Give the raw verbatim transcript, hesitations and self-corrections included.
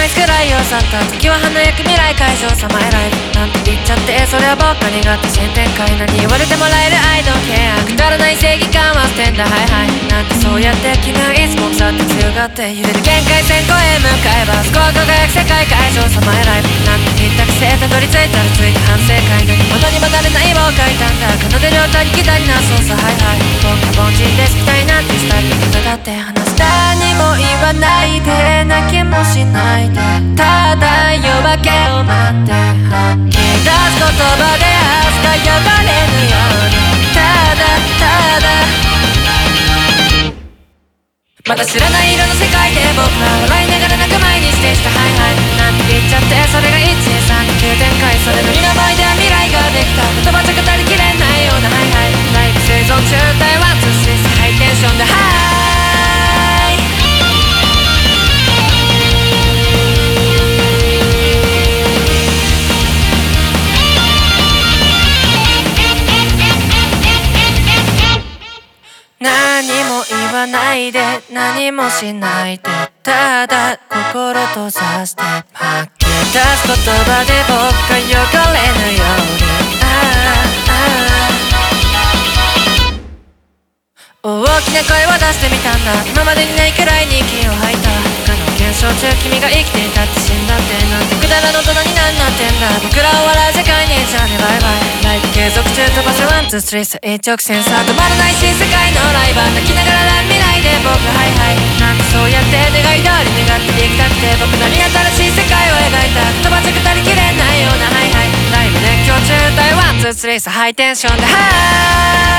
イスくらいを去った時は華やく未来会場さまえライブなんて言っちゃってそれは僕が苦手新展開何言われてもらえるアイドルケアくだらない正義感は捨てんだはいはいなんてそうやって君はいつも腐って強がって揺れる限界線越え向かえばそこは輝く世界会場さまえライブなんて言ったくせたどり着いたらついて反省会何者にもなれない棒を書いたんだ奏で両手にギターになそうさはいはい僕は凡人ですみたいなんてスタイルで歌って話す何も言わないで泣きもしないでただ夜明けを待って吐き出す言葉で明日呼ばれぬようにただただまだ知らない色の世界で僕は笑いながら泣く毎日でしたはいはいなんて言っちゃってそれがいちさんに急展開それの身の前では未来ができた言葉じゃ語りきれないようなはいはいライブ生存中台湾ツースリーハイテンションでハイ何も言わないで何もしないでただ心閉ざして吐き出す言葉で僕が汚れぬようにああ大きな声を出してみたんだ今までにないくらいに息を吐いた他の現象中君が生きていたって死んだってなんてくだらの大人になんなってんだ僕らを笑う世界にじゃあねバイバイライブ継続中飛ばせワンツースリーさ一直線さ止まらない新世界のライバー泣きながら未来で僕ハイハイなんてそうやって願い通り願っていきたくて僕なりに新しい世界を描いた言葉じゃ語りきれないようなハイハイライブ熱狂中台ワンツースリーさハイテンションでハイ